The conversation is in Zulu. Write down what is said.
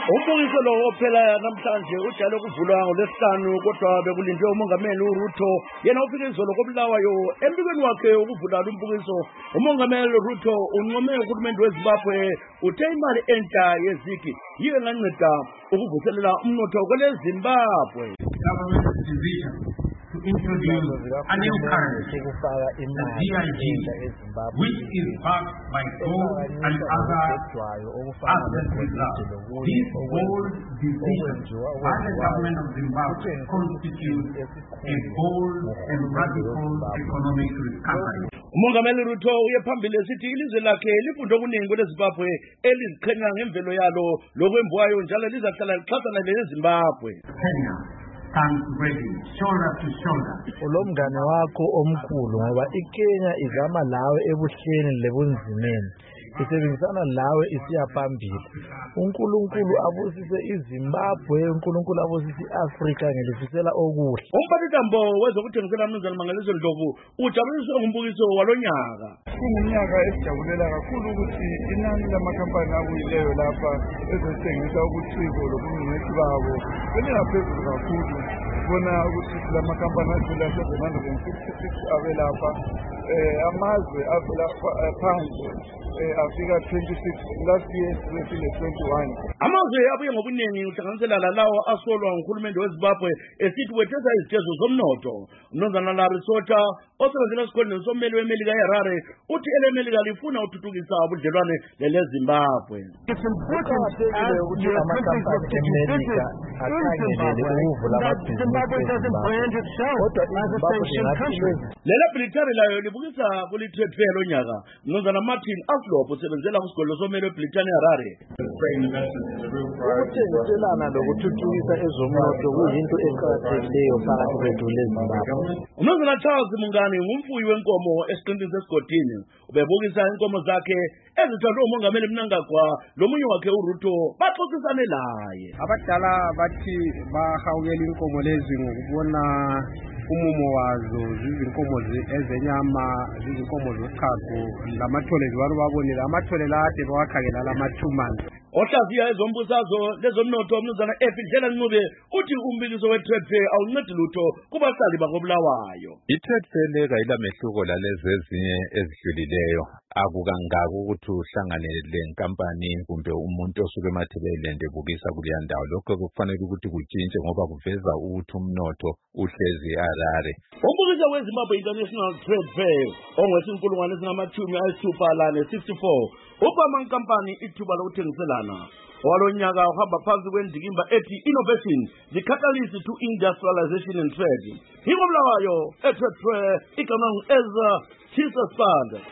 Umbukiso lo ophela namhlanje ujalo kuvulwa ngolesihlanu kodwa bekulindwe umongameli uRuto yena ufike izolo koBulawayo empikweni wakhe ukuvula umbukiso. Umongameli Ruto unqome uhulumende weZimbabwe uthe imali entsha yezigi yiyo enganceda ukuvuselela umnotho kweleZimbabwe. To introduce a new currency, the DIG, which is backed by gold and other asset reserves. This bold decision by the government of Zimbabwe constitutes a bold and radical economic recovery. Umongameli Ruto uyephambili esithi ilizwe lakhe lifunde okuningi kweleZimbabwe eliziqhenya ngemvelo yalo lokwembuwayo njalo lizahlala lixhasana leZimbabwe. Kenya stands ready, shoulder to shoulder. Ulomngane wakho omkhulu ngoba iKenya izama lawe ebuhleni lebunzimeni. Isebenzisana lawe isiya phambili. uNkulunkulu abusise iZimbabwe, uNkulunkulu abusise iAfrika ngelifisela okuhle. Umphathitambo wezokuthengisela Mnumzana Mangaliso Ndlovu ujabuliswe ngumbukiso walonyaka. Kungumnyaka esijabulela kakhulu ukuthi inani lamakhampani abuyileyo lapha ezothengisa ubuciko lobungcwethi babo belingaphezulu kakhulu. Bona ukuthi lamakhampani adlula 766 abelapha, amazwe avela phandle afika 26, last year sibefile 21. Amazwe abuye ngobuningi uhlanganisela lalawo asolwa nguhulumende weZimbabwe esithi wethesa izitezo zomnotho. Mnumzana Larisota osebenzela esikoleni sommeli weMelika eHarare uthi eleMelika lifuna uthuthukisa ubudlelwane leZimbabwe. It's important ukuthi amakampani eMelika akhangelele ukuvula amabhizinisi kodwa iZimbabwe lela Britani layo libukisa kuli-trade fair lonyaka. Mnumzana Martin Aslop usebenzela kusigolo sommeli weBritani eHarare. Ukuthengiselana lokuthuthukisa ezomnotho kuyinto eqakathekileyo phakathi kwethu leZimbabwe. Mnumzana Charles Mungani ngumfuyi wenkomo esiqintini sesigodini ubebukisa inkomo zakhe ezithandwe umongameli Mnangagwa lomunye wakhe uRuto baxoxisane laye. Abadala bathi bahawukela inkomo lezi ngokubona umumo wazo, zizinkomo ezenyama, zizinkomo zochago, lamathole babonile amathole lade bawakhangela lamathumani. Ohlaziya ezombusazwe lezomnotho Mnumzana Efindlela Ncube uthi umbikiso we-trade fair awuncedi lutho kubahlali bakoBulawayo. I-trade fair leka ilamehluko lalezi ezinye ezidlulileyo. Akukangaki ukuthi uhlangane lenkampani kumbe umuntu osuke eMatabeleland ebukisa kuleya ndawo. Lokho kufanele ukuthi kutshintshe ngoba kuveza ukuthi umnotho uhlezi eHarare. Umbukiso weZimbabwe International Trade Fair ongwe-1964 upha amankampani ithuba lokuthengiselana. Walonyaka uhamba phansi kwendikimba ethi innovation, the catalyst to industrialization and trade. Hiko Bulawayo, eTrade Fair, igama ngu-Ezra Thisasanda.